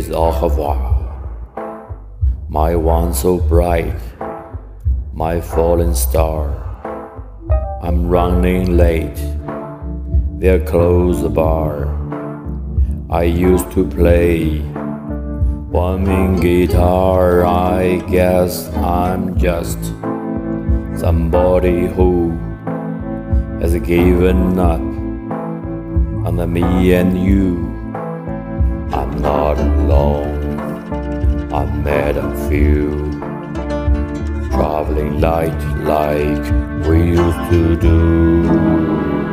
is au revoir. My one so bright, my fallen star. I'm running late, they'll close the bar. I used to play one guitar. I guess I'm just somebody who has given up on me and you. I'm not alone, I met a few, traveling light like we used to do.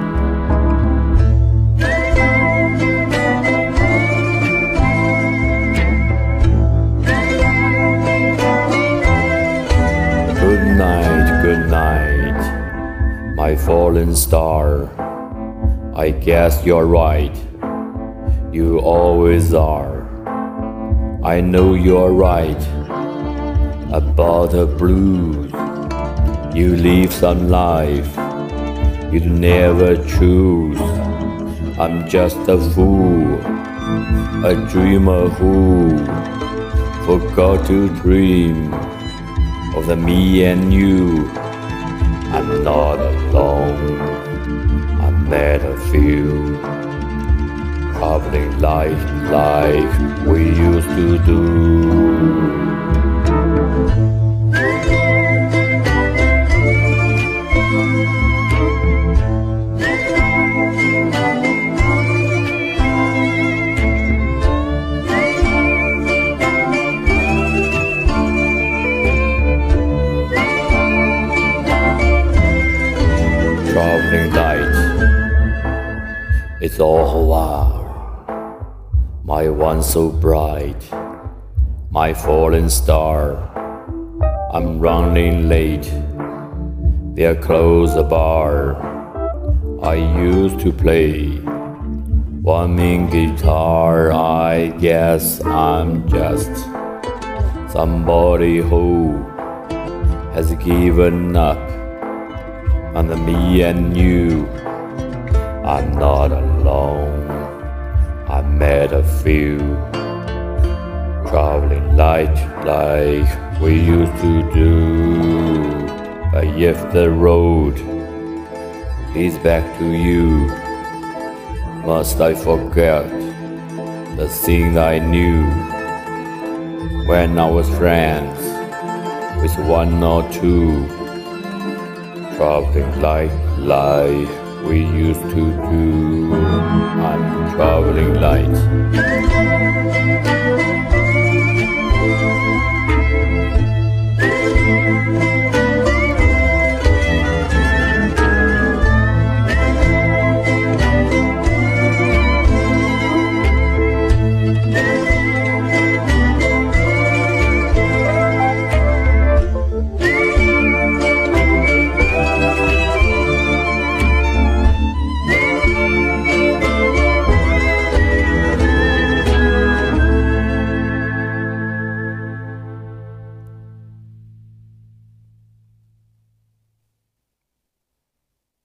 Good night, my fallen star. I guess you're right, you always are. I know you're right about the blues. You live some life you'd never choose. I'm just a fool, a dreamer who forgot to dream of the me and you. I'm not alone, I met a few, traveling light like we used to do. Traveling light, it's au revoir. My one so bright, my fallen star. I'm running late, they'll close the bar. I used to play one guitar. I guess I'm just somebody who has given up on the me and you. I'm not alone, I met a few, traveling light like we used to do. But if the road leads back to you, must I forget the thing I knew when I was friends with one or two? Traveling light like we used to do. I'm traveling light.